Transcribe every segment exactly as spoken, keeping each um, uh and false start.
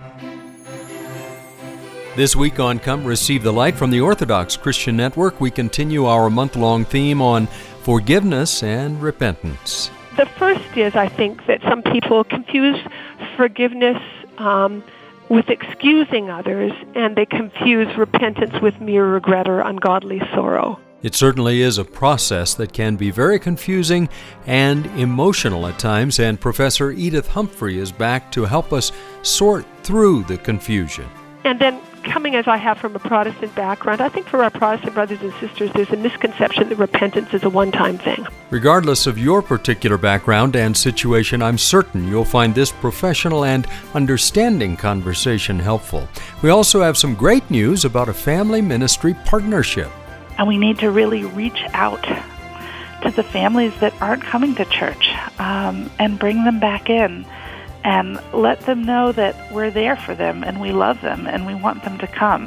This week on Come Receive the Light from the Orthodox Christian Network, we continue our month-long theme on forgiveness and repentance. The first is, I think, that some people confuse forgiveness um, with excusing others, and they confuse repentance with mere regret or ungodly sorrow. It certainly is a process that can be very confusing and emotional at times, and Professor Edith Humphrey is back to help us sort through the confusion. And then, coming as I have from a Protestant background, I think for our Protestant brothers and sisters, there's a misconception that repentance is a one-time thing. Regardless of your particular background and situation, I'm certain you'll find this professional and understanding conversation helpful. We also have some great news about a family ministry partnership. And we need to really reach out to the families that aren't coming to church um, and bring them back in. And let them know that we're there for them and we love them and we want them to come.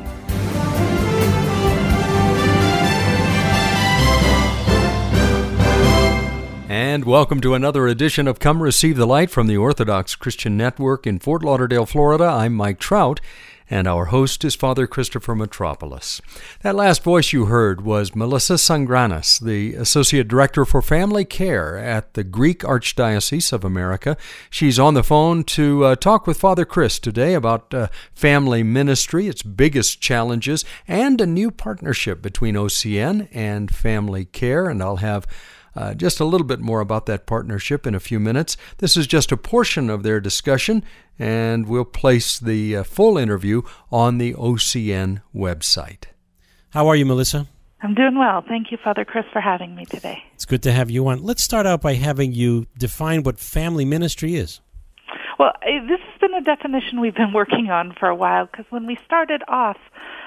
And welcome to another edition of Come Receive the Light from the Orthodox Christian Network in Fort Lauderdale, Florida. I'm Mike Trout, and our host is Father Christopher Metropolis. That last voice you heard was Melissa Sangranis, the Associate Director for Family Care at the Greek Archdiocese of America. She's on the phone to uh, talk with Father Chris today about uh, family ministry, its biggest challenges, and a new partnership between O C N and Family Care, and I'll have Uh, just a little bit more about that partnership in a few minutes. This is just a portion of their discussion, and we'll place the uh, full interview on the O C N website. How are you, Melissa? I'm doing well. Thank you, Father Chris, for having me today. It's good to have you on. Let's start out by having you define what family ministry is. Well, this has been a definition we've been working on for a while, because when we started off,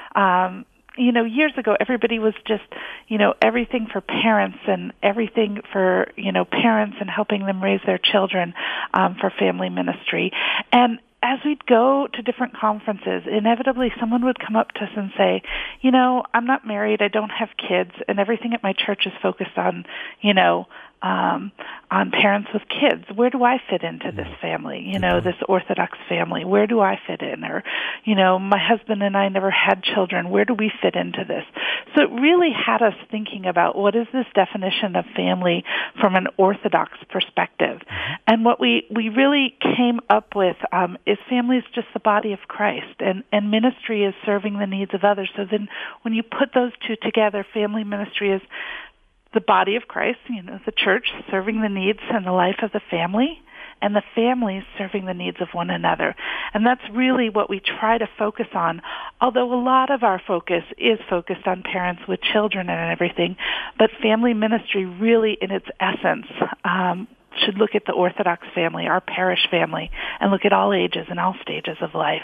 um, you know, years ago, everybody was just, you know, everything for parents and everything for, you know, parents and helping them raise their children um, for family ministry. And as we'd go to different conferences, inevitably someone would come up to us and say, you know, I'm not married, I don't have kids, and everything at my church is focused on, you know, um, on parents with kids. Where do I fit into this family? You know, this Orthodox family. Where do I fit in? Or, you know, my husband and I never had children. Where do we fit into this? So it really had us thinking about what is this definition of family from an Orthodox perspective. And what we, we really came up with um, is family is just the body of Christ, and, and ministry is serving the needs of others. So then when you put those two together, family ministry is the body of Christ, you know, the church serving the needs and the life of the family, and the families serving the needs of one another. And that's really what we try to focus on, although a lot of our focus is focused on parents with children and everything. But family ministry really, in its essence, um, should look at the Orthodox family, our parish family, and look at all ages and all stages of life.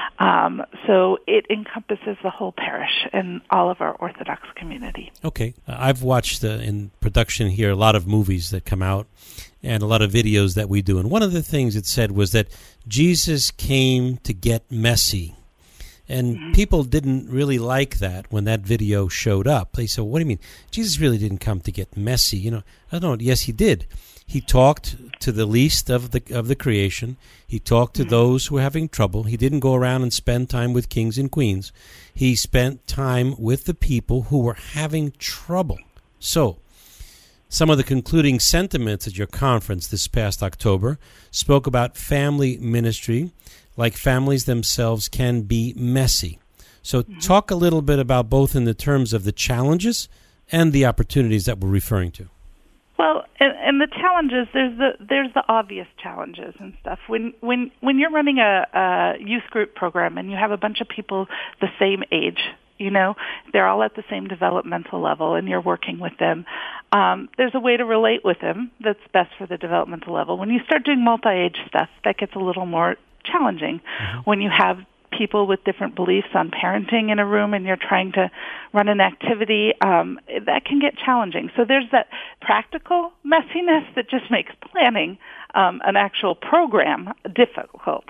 Um, so it encompasses the whole parish and all of our Orthodox community. Okay. I've watched uh, in production here a lot of movies that come out and a lot of videos that we do. And one of the things it said was that Jesus came to get messy. And mm-hmm. people didn't really like that when that video showed up. They said, what do you mean? Jesus really didn't come to get messy. You know, I don't know. Yes, he did. He talked to the least of the of the creation. He talked to those who were having trouble. He didn't go around and spend time with kings and queens. He spent time with the people who were having trouble. So, some of the concluding sentiments at your conference this past October spoke about family ministry, like families themselves can be messy. So talk a little bit about both in the terms of the challenges and the opportunities that we're referring to. Well, and, and the challenges, there's the there's the obvious challenges and stuff. When when when you're running a, a youth group program and you have a bunch of people the same age, you know, they're all at the same developmental level and you're working with them, um, there's a way to relate with them that's best for the developmental level. When you start doing multi-age stuff, that gets a little more challenging. Mm-hmm. When you have people with different beliefs on parenting in a room and you're trying to run an activity, um, that can get challenging. So there's that practical messiness that just makes planning um, an actual program difficult.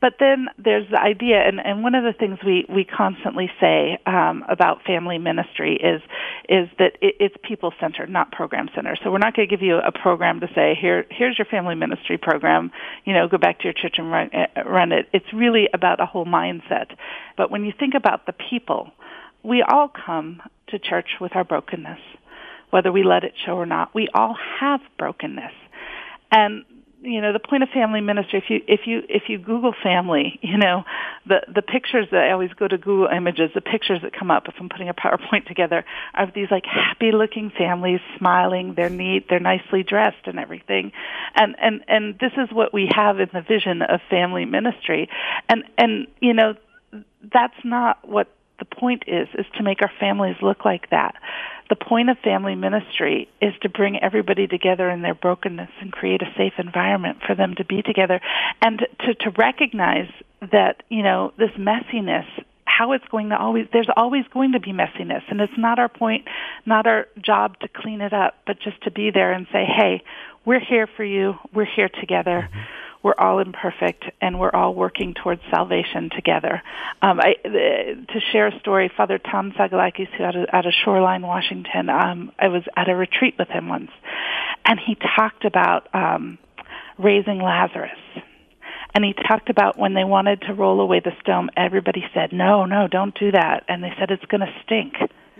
But then there's the idea, and, and one of the things we, we constantly say um, about family ministry is is that it, it's people-centered, not program-centered. So we're not going to give you a program to say, here here's your family ministry program, you know, go back to your church and run, uh, run it. It's really about a whole mindset. But when you think about the people, we all come to church with our brokenness, whether we let it show or not. We all have brokenness. And you know, the point of family ministry, if you if you if you Google family, you know, the the pictures that I always go to Google Images, the pictures that come up if I'm putting a PowerPoint together are of these like happy looking families, smiling, they're neat, they're nicely dressed and everything. And and and this is what we have in the vision of family ministry. And and you know, that's not what the point is, is to make our families look like that. The point of family ministry is to bring everybody together in their brokenness and create a safe environment for them to be together, and to, to recognize that, you know, this messiness, how it's going to always, there's always going to be messiness, and it's not our point, not our job to clean it up, but just to be there and say, hey, we're here for you, we're here together. Mm-hmm. We're all imperfect, and we're all working towards salvation together. Um, I, uh, to share a story, Father Tom Sagalakis, who out of, out of Shoreline, Washington, um, I was at a retreat with him once, and he talked about um, raising Lazarus. And he talked about when they wanted to roll away the stone, everybody said, no, no, don't do that. And they said, it's going to stink.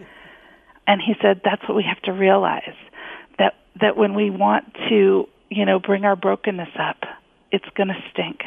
And he said, that's what we have to realize, that that when we want to, you know, bring our brokenness up, it's going to stink.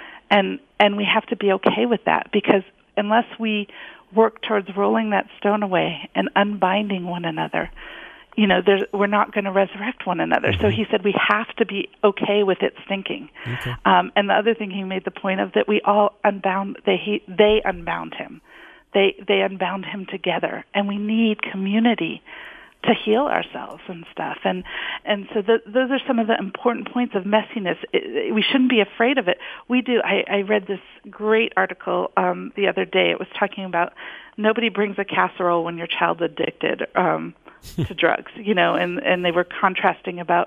And and we have to be okay with that, because unless we work towards rolling that stone away and unbinding one another, you know, there's, we're not going to resurrect one another. Mm-hmm. So he said we have to be okay with it stinking. Okay. Um, and the other thing he made the point of, that we all unbound, they he, they unbound him. They they unbound him together. And we need community to heal ourselves and stuff. And and so the, those are some of the important points of messiness. It, it, we shouldn't be afraid of it. We do. I, I read this great article um, the other day. It was talking about nobody brings a casserole when your child's addicted um, to drugs, you know, and, and they were contrasting about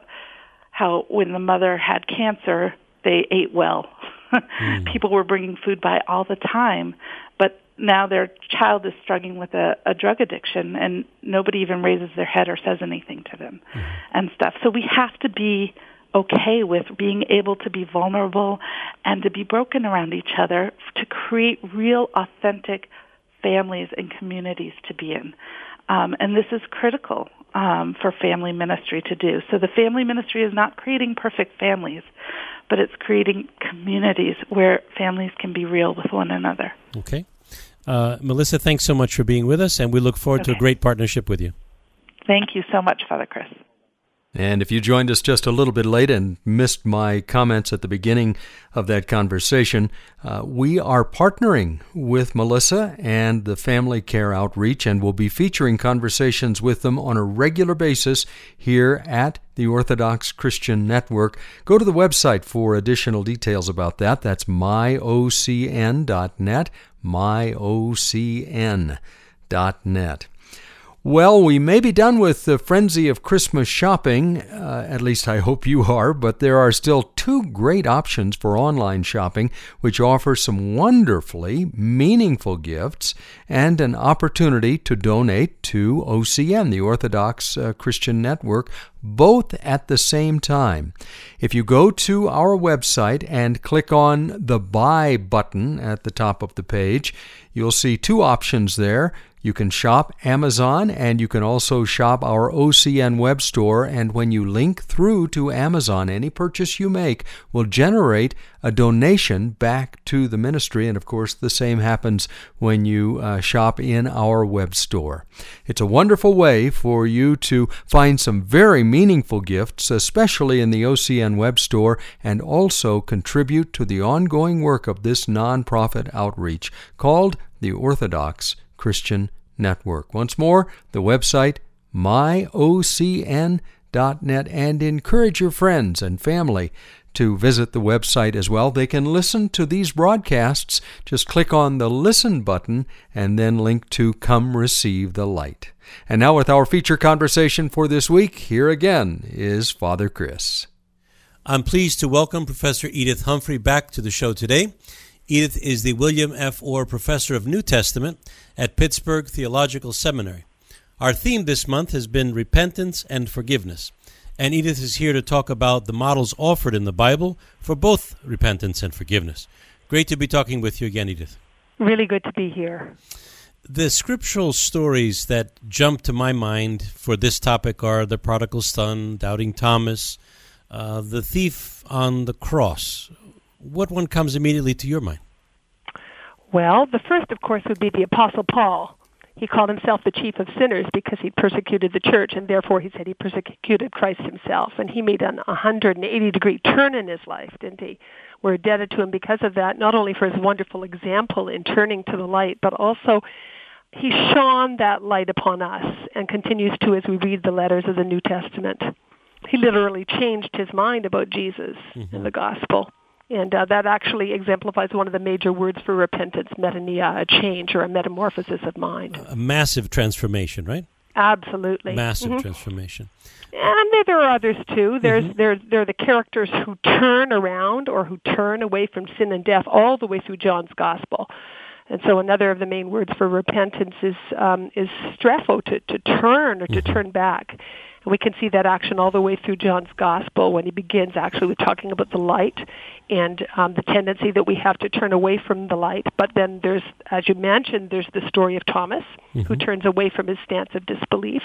how when the mother had cancer, they ate well. mm. People were bringing food by all the time, but now their child is struggling with a, a drug addiction, and nobody even raises their head or says anything to them mm-hmm. and stuff. So we have to be okay with being able to be vulnerable and to be broken around each other to create real, authentic families and communities to be in. Um, and this is critical um, for family ministry to do. So the family ministry is not creating perfect families, but it's creating communities where families can be real with one another. Okay. Uh, Melissa, thanks so much for being with us, and we look forward okay. to a great partnership with you. Thank you so much, Father Chris. And if you joined us just a little bit late and missed my comments at the beginning of that conversation, uh, we are partnering with Melissa and the Family Care Outreach, and we'll be featuring conversations with them on a regular basis here at the Orthodox Christian Network. Go to the website for additional details about that. That's my o c n dot net, my o c n dot net. Well, we may be done with the frenzy of Christmas shopping, uh, at least I hope you are, but there are still two great options for online shopping, which offer some wonderfully meaningful gifts and an opportunity to donate to O C N, the Orthodox uh, Christian Network, both at the same time. If you go to our website and click on the Buy button at the top of the page, you'll see two options there. You can shop Amazon, and you can also shop our O C N web store, and when you link through to Amazon, any purchase you make will generate a donation back to the ministry, and of course the same happens when you uh, shop in our web store. It's a wonderful way for you to find some very meaningful gifts, especially in the O C N web store, and also contribute to the ongoing work of this nonprofit outreach called the Orthodox Christian Network. Once more, the website, my o c n dot net, and encourage your friends and family to visit the website as well. They can listen to these broadcasts. Just click on the Listen button and then link to Come Receive the Light. And now with our feature conversation for this week, here again is Father Chris. I'm pleased to welcome Professor Edith Humphrey back to the show today. Edith is the William F. Orr Professor of New Testament at Pittsburgh Theological Seminary. Our theme this month has been repentance and forgiveness. And Edith is here to talk about the models offered in the Bible for both repentance and forgiveness. Great to be talking with you again, Edith. Really good to be here. The scriptural stories that jump to my mind for this topic are the prodigal son, doubting Thomas, uh, the thief on the cross. What one comes immediately to your mind? Well, the first, of course, would be the Apostle Paul. He called himself the chief of sinners because he persecuted the church, and therefore he said he persecuted Christ himself. And he made an one hundred eighty degree turn in his life, didn't he? We're indebted to him because of that, not only for his wonderful example in turning to the light, but also he shone that light upon us and continues to as we read the letters of the New Testament. He literally changed his mind about Jesus mm-hmm. in the gospel. And uh, that actually exemplifies one of the major words for repentance, metanoia, a change or a metamorphosis of mind. A massive transformation, right? Absolutely. Massive mm-hmm. transformation. And there, there are others, too. There's Mm-hmm. there, there are the characters who turn around or who turn away from sin and death all the way through John's Gospel. And so another of the main words for repentance is um, is strepho, to, to turn or to mm-hmm. turn back. And we can see that action all the way through John's Gospel when he begins actually with talking about the light and um, the tendency that we have to turn away from the light. But then there's, as you mentioned, there's the story of Thomas, mm-hmm. who turns away from his stance of disbelief,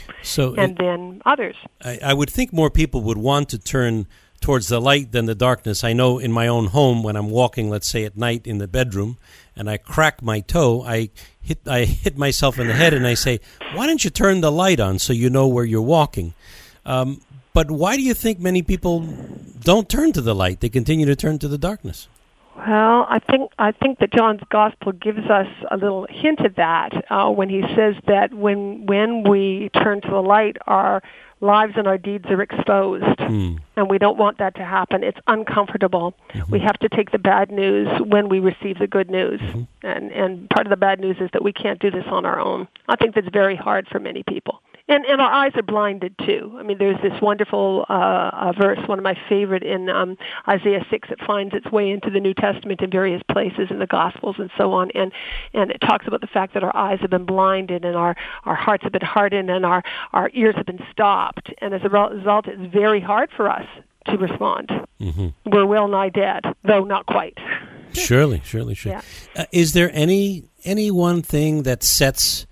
so and it, then others. I, I would think more people would want to turn towards the light than the darkness. I know in my own home, when I'm walking, let's say at night in the bedroom, and I crack my toe, I hit I hit myself in the head, and I say, why don't you turn the light on so you know where you're walking? Um, but why do you think many people don't turn to the light? They continue to turn to the darkness. Well, I think I think that John's Gospel gives us a little hint of that uh, when he says that when when we turn to the light, our lives and our deeds are exposed, mm. and we don't want that to happen. It's uncomfortable. Mm-hmm. We have to take the bad news when we receive the good news, mm-hmm. and and part of the bad news is that we can't do this on our own. I think that's very hard for many people. And and our eyes are blinded too. I mean, there's this wonderful uh, uh, verse, one of my favorite in um, Isaiah six. It finds its way into the New Testament in various places in the Gospels and so on. And and it talks about the fact that our eyes have been blinded and our, our hearts have been hardened and our, our ears have been stopped. And as a result, it's very hard for us to respond. Mm-hmm. We're well nigh dead, though not quite. Surely, surely, surely. Yeah. Uh, is there any any one thing that sets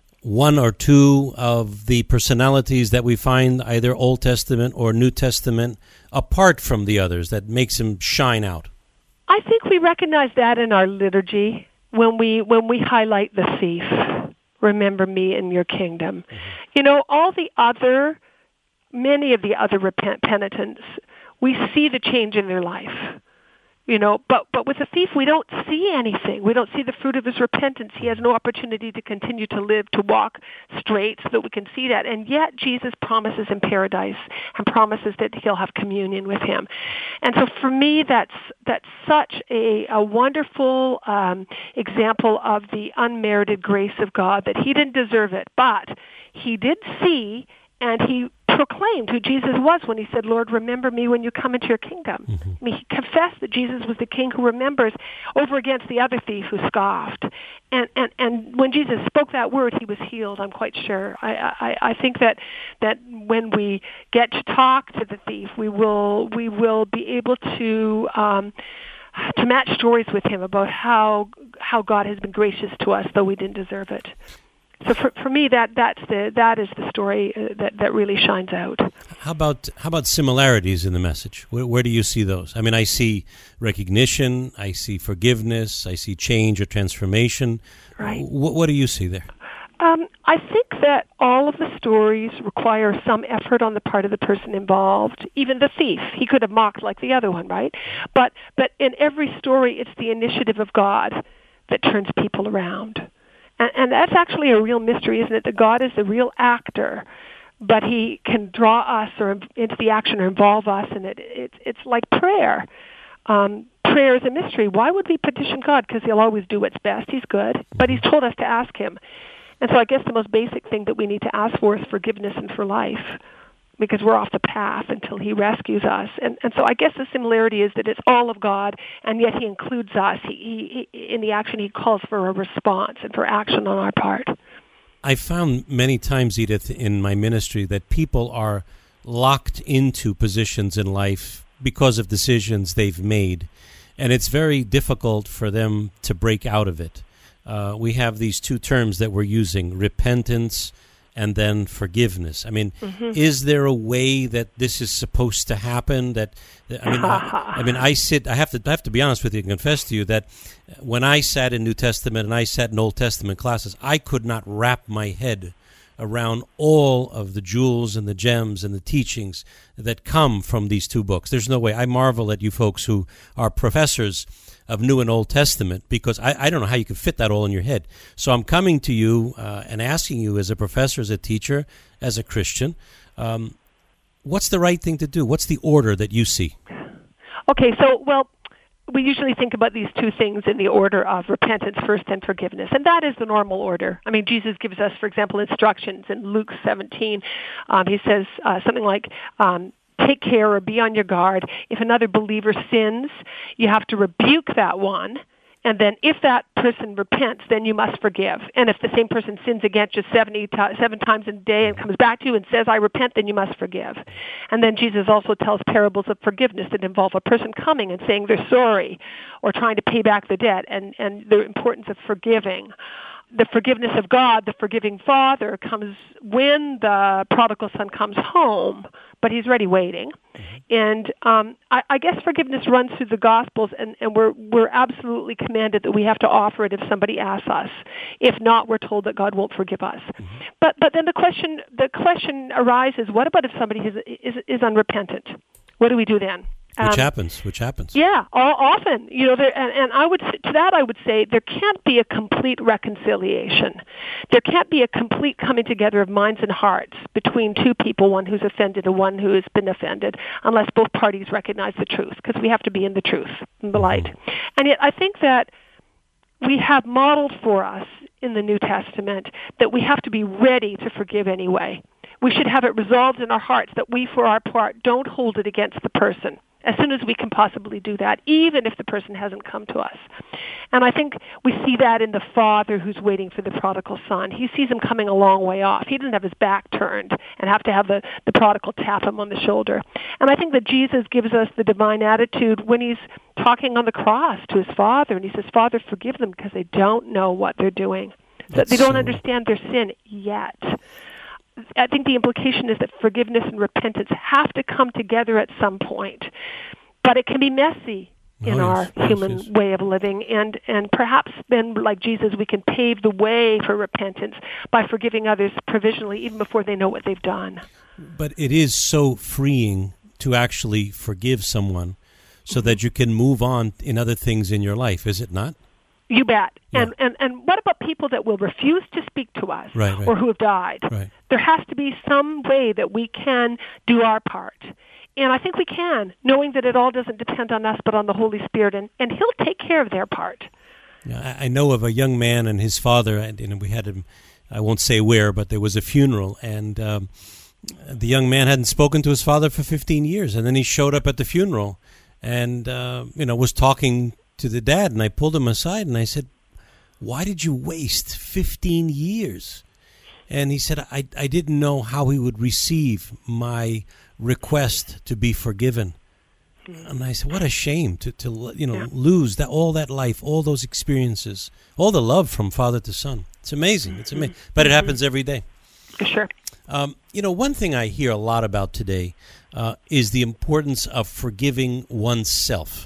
one or two of the personalities that we find either Old Testament or New Testament apart from the others that makes them shine out? I think we recognize that in our liturgy when we when we highlight the thief. Remember me in your kingdom. Mm-hmm. You know, all the other, many of the other repent penitents, we see the change in their life. You know, but but with the thief, we don't see anything. We don't see the fruit of his repentance. He has no opportunity to continue to live, to walk straight so that we can see that. And yet Jesus promises in paradise and promises that he'll have communion with him. And so for me, that's that's such a, a wonderful um, example of the unmerited grace of God, that he didn't deserve it, but he did see and he proclaimed who Jesus was when he said, Lord, remember me when you come into your kingdom. Mm-hmm. I mean, he confessed that Jesus was the king who remembers over against the other thief who scoffed. And and, and when Jesus spoke that word, he was healed, I'm quite sure. I, I, I think that that when we get to talk to the thief, we will we will be able to um, to match stories with him about how how God has been gracious to us, though we didn't deserve it. So for for me, that that's the that is the story uh, that that really shines out. How about how about similarities in the message? Where, where do you see those? I mean, I see recognition, I see forgiveness, I see change or transformation. Right. What, what do you see there? Um, I think that all of the stories require some effort on the part of the person involved. Even the thief, he could have mocked like the other one, right? But but in every story, it's the initiative of God that turns people around. And, and that's actually a real mystery, isn't it? That God is the real actor, but he can draw us or into the action or involve us in it. It's it's like prayer. Um, prayer is a mystery. Why would we petition God? Because he'll always do what's best. He's good, but he's told us to ask him. And so I guess the most basic thing that we need to ask for is forgiveness and for life. because we're off the path until he rescues us. And and so I guess the similarity is that it's all of God, and yet he includes us. He, he, in the action, he calls for a response and for action on our part. I found many times, Edith, in my ministry that people are locked into positions in life because of decisions they've made, and it's very difficult for them to break out of it. Uh, we have these two terms that we're using, repentance and then forgiveness. I mean, mm-hmm. is there a way that this is supposed to happen? That I mean, I, I mean, I sit. I have to. I have to be honest with you and confess to you that when I sat in New Testament and I sat in Old Testament classes, I could not wrap my head around all of the jewels and the gems and the teachings that come from these two books. There's no way. I marvel at you folks who are professors of New and Old Testament, because I, I don't know how you can fit that all in your head. So I'm coming to you uh, and asking you as a professor, as a teacher, as a Christian, um, what's the right thing to do? What's the order that you see? Okay, so, well, we usually think about these two things in the order of repentance first and forgiveness, and that is the normal order. I mean, Jesus gives us, for example, instructions in Luke seventeen. Um, he says uh, something like, um, take care or be on your guard. If another believer sins, you have to rebuke that one. And then if that person repents, then you must forgive. And if the same person sins against you seventy t- seven times a day and comes back to you and says, I repent, then you must forgive. And then Jesus also tells parables of forgiveness that involve a person coming and saying they're sorry or trying to pay back the debt, and, and the importance of forgiving. The forgiveness of God, the forgiving Father, comes when the prodigal son comes home, but he's ready waiting. And um, I, I guess forgiveness runs through the Gospels, and, and we're we're absolutely commanded that we have to offer it if somebody asks us. If not, we're told that God won't forgive us. Mm-hmm. But but then the question the question arises: what about if somebody is is, is unrepentant? What do we do then? Which um, happens, which happens. Yeah, all, often. You know, there, and, and I would to that I would say there can't be a complete reconciliation. There can't be a complete coming together of minds and hearts between two people, one who's offended and one who has been offended, unless both parties recognize the truth, because we have to be in the truth, in the light. Mm-hmm. And yet I think that we have modeled for us in the New Testament that we have to be ready to forgive anyway. We should have it resolved in our hearts that we, for our part, don't hold it against the person as soon as we can possibly do that, even if the person hasn't come to us. And I think we see that in the father who's waiting for the prodigal son. He sees him coming a long way off. He doesn't have his back turned and have to have the, the prodigal tap him on the shoulder. And I think that Jesus gives us the divine attitude when he's talking on the cross to his father, and he says, Father, forgive them because they don't know what they're doing. So they don't so... understand their sin yet. I think the implication is that forgiveness and repentance have to come together at some point. But it can be messy in oh, yes, our human yes, yes. way of living. And, and perhaps then, like Jesus, we can pave the way for repentance by forgiving others provisionally, even before they know what they've done. But it is so freeing to actually forgive someone so that you can move on in other things in your life, is it not? You bet. Yeah. And, and and what about people that will refuse to speak to us right, right. or who have died? Right. There has to be some way that we can do our part. And I think we can, knowing that it all doesn't depend on us but on the Holy Spirit, and, and He'll take care of their part. Yeah, I know of a young man and his father, and, and we had him, I won't say where, but there was a funeral, and um, the young man hadn't spoken to his father for fifteen years, and then he showed up at the funeral and, uh, you know, was talking to the dad, and I pulled him aside and I said, why did you waste fifteen years? And he said, I, I didn't know how he would receive my request to be forgiven. And I said, what a shame to, to you know, yeah. lose that all that life, all those experiences, all the love from father to son. It's amazing. It's amazing. But it happens every day. Sure. Um, you know, one thing I hear a lot about today uh, is the importance of forgiving oneself.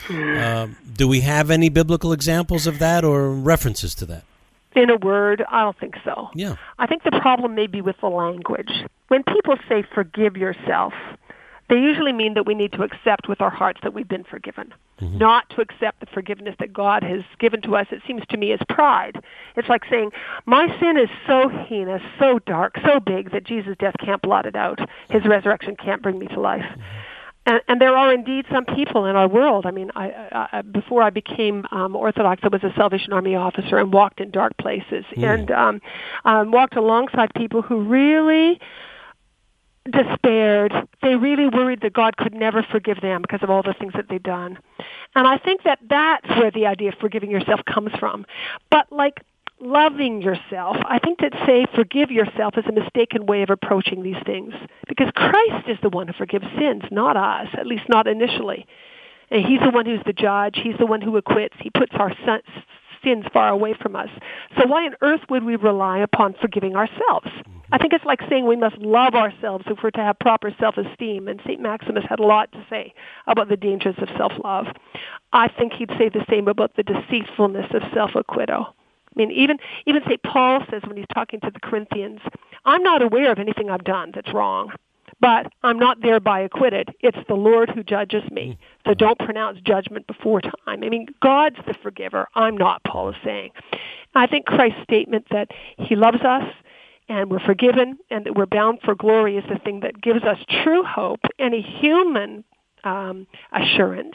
Uh, do we have any biblical examples of that or references to that? In a word, I don't think so. Yeah. I think the problem may be with the language. When people say forgive yourself, they usually mean that we need to accept with our hearts that we've been forgiven, mm-hmm. not to accept the forgiveness that God has given to us. It seems to me as pride. It's like saying, my sin is so heinous, so dark, so big that Jesus' death can't blot it out. His resurrection can't bring me to life. Mm-hmm. And, and there are indeed some people in our world. I mean, I, I, before I became um, Orthodox, I was a Salvation Army officer and walked in dark places mm. and um, um, walked alongside people who really despaired. They really worried that God could never forgive them because of all the things that they'd done. And I think that that's where the idea of forgiving yourself comes from. But like loving yourself, I think that say forgive yourself is a mistaken way of approaching these things, because Christ is the one who forgives sins, not us, at least not initially. And he's the one who's the judge. He's the one who acquits. He puts our sins far away from us. So why on earth would we rely upon forgiving ourselves? I think it's like saying we must love ourselves if we're to have proper self-esteem, and Saint Maximus had a lot to say about the dangers of self-love. I think he'd say the same about the deceitfulness of self-acquittal. I mean, even even Saint Paul says when he's talking to the Corinthians, I'm not aware of anything I've done that's wrong, but I'm not thereby acquitted. It's the Lord who judges me. So don't pronounce judgment before time. I mean, God's the forgiver. I'm not, Paul is saying. I think Christ's statement that he loves us and we're forgiven and that we're bound for glory is the thing that gives us true hope. Any human um, assurance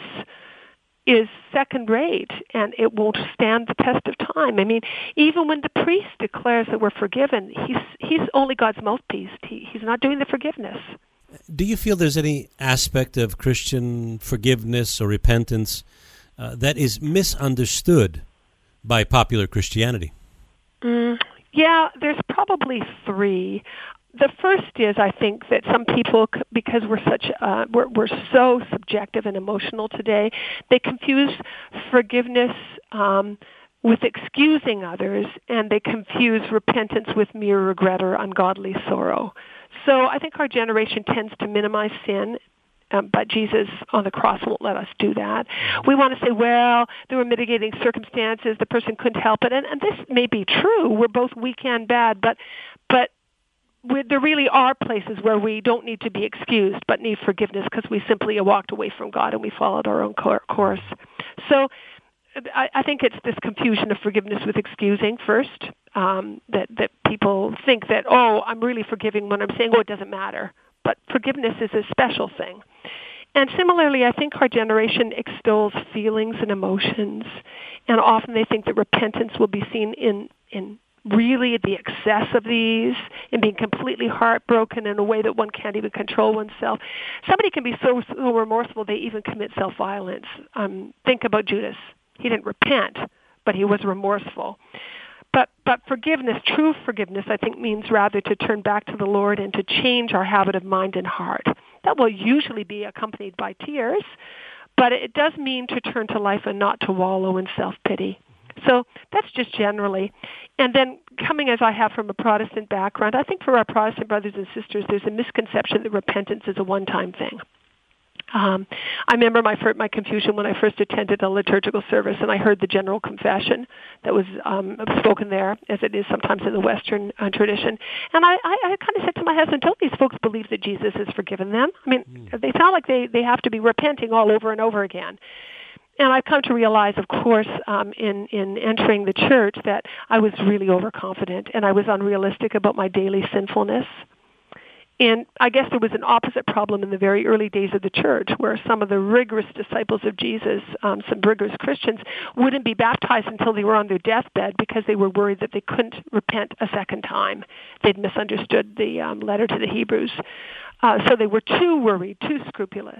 is second-rate, and it won't stand the test of time. I mean, even when the priest declares that we're forgiven, he's he's only God's mouthpiece. He, he's not doing the forgiveness. Do you feel there's any aspect of Christian forgiveness or repentance uh, that is misunderstood by popular Christianity? Mm, yeah, there's probably three. The first is, I think, that some people, because we're such, uh, we're, we're so subjective and emotional today, they confuse forgiveness um, with excusing others, and they confuse repentance with mere regret or ungodly sorrow. So I think our generation tends to minimize sin, um, but Jesus on the cross won't let us do that. We want to say, well, there were mitigating circumstances, the person couldn't help it, and, and this may be true. We're both weak and bad, but but We, there really are places where we don't need to be excused but need forgiveness because we simply walked away from God and we followed our own course. So I, I think it's this confusion of forgiveness with excusing first, um, that, that people think that, oh, I'm really forgiving when I'm saying, oh, it doesn't matter. But forgiveness is a special thing. And similarly, I think our generation extols feelings and emotions, and often they think that repentance will be seen in in really the excess of these and being completely heartbroken in a way that one can't even control oneself. Somebody can be so, so remorseful they even commit self-violence. Um, think about Judas. He didn't repent, but he was remorseful. But but forgiveness, true forgiveness, I think means rather to turn back to the Lord and to change our habit of mind and heart. That will usually be accompanied by tears, but it does mean to turn to life and not to wallow in self-pity. So that's just generally. And then coming as I have from a Protestant background, I think for our Protestant brothers and sisters, there's a misconception that repentance is a one-time thing. Um, I remember my first, my confusion when I first attended a liturgical service and I heard the general confession that was um, spoken there, as it is sometimes in the Western uh, tradition. And I, I, I kind of said to my husband, don't these folks believe that Jesus has forgiven them? I mean, mm. they sound like they, they have to be repenting all over and over again. And I've come to realize, of course, um, in, in entering the church that I was really overconfident and I was unrealistic about my daily sinfulness. And I guess there was an opposite problem in the very early days of the church where some of the rigorous disciples of Jesus, um, some rigorous Christians, wouldn't be baptized until they were on their deathbed because they were worried that they couldn't repent a second time. They'd misunderstood the um, letter to the Hebrews. Uh, so they were too worried, too scrupulous.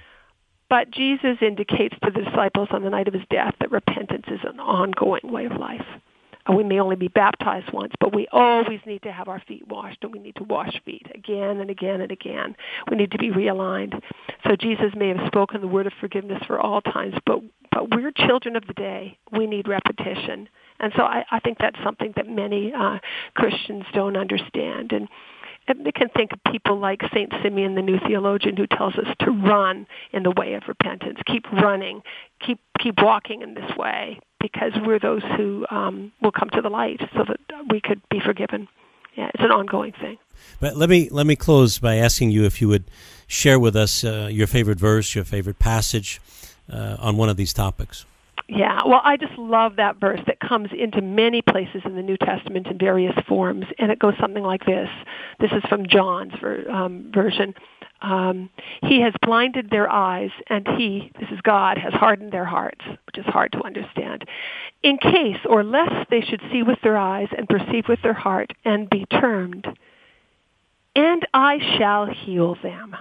But Jesus indicates to the disciples on the night of his death that repentance is an ongoing way of life. Uh, we may only be baptized once, but we always need to have our feet washed, and we need to wash feet again and again and again. We need to be realigned. So Jesus may have spoken the word of forgiveness for all times, but, but we're children of the day. We need repetition. And so I, I think that's something that many uh, Christians don't understand. And And they can think of people like Saint Simeon, the new theologian, who tells us to run in the way of repentance. Keep running. Keep keep walking in this way, because we're those who um, will come to the light so that we could be forgiven. Yeah, it's an ongoing thing. But let me let me close by asking you if you would share with us uh, your favorite verse, your favorite passage uh, on one of these topics. Yeah, well, I just love that verse that comes into many places in the New Testament in various forms, and it goes something like this. This is from John's ver, um, version. Um, he has blinded their eyes, and he, this is God, has hardened their hearts, which is hard to understand, in case or lest they should see with their eyes and perceive with their heart and be turned, and I shall heal them.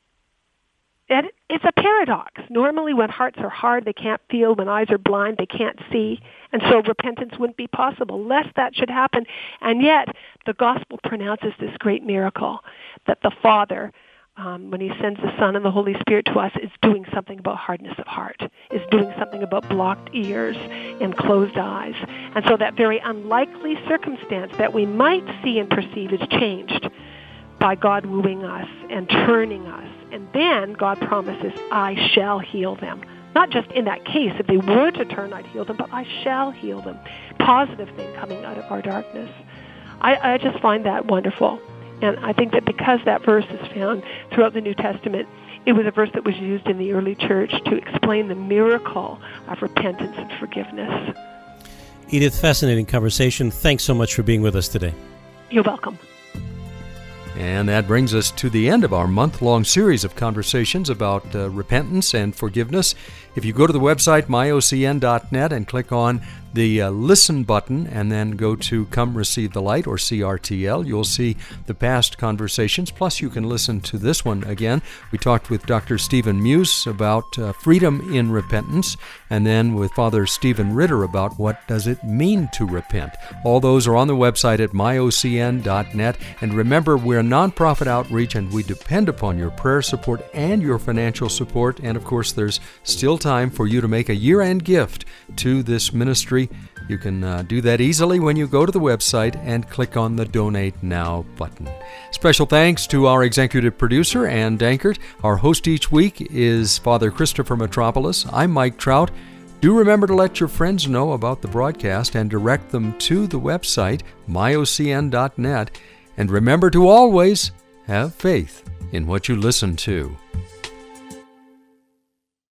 And it's a paradox. Normally when hearts are hard, they can't feel. When eyes are blind, they can't see. And so repentance wouldn't be possible, lest that should happen. And yet, the gospel pronounces this great miracle that the Father, um, when he sends the Son and the Holy Spirit to us, is doing something about hardness of heart, is doing something about blocked ears and closed eyes. And so that very unlikely circumstance that we might see and perceive is changed by God wooing us and turning us. And then God promises, I shall heal them. Not just in that case, if they were to turn, I'd heal them, but I shall heal them. Positive thing coming out of our darkness. I, I just find that wonderful. And I think that because that verse is found throughout the New Testament, it was a verse that was used in the early church to explain the miracle of repentance and forgiveness. Edith, fascinating conversation. Thanks so much for being with us today. You're welcome. And that brings us to the end of our month-long series of conversations about uh, repentance and forgiveness. If you go to the website my o c n dot net and click on the uh, Listen button and then go to Come Receive the Light or C R T L, you'll see the past conversations. Plus, you can listen to this one again. We talked with Doctor Stephen Muse about uh, freedom in repentance, and then with Father Stephen Ritter about what does it mean to repent. All those are on the website at my o c n dot net. And remember, we're a nonprofit outreach, and we depend upon your prayer support and your financial support. And of course, there's still time for you to make a year-end gift to this ministry. You can uh, do that easily when you go to the website and click on the Donate Now button. Special thanks to our executive producer, Ann Dankert. Our host each week is Father Christopher Metropolis. I'm Mike Trout. Do remember to let your friends know about the broadcast and direct them to the website my o c n dot net. And remember to always have faith in what you listen to.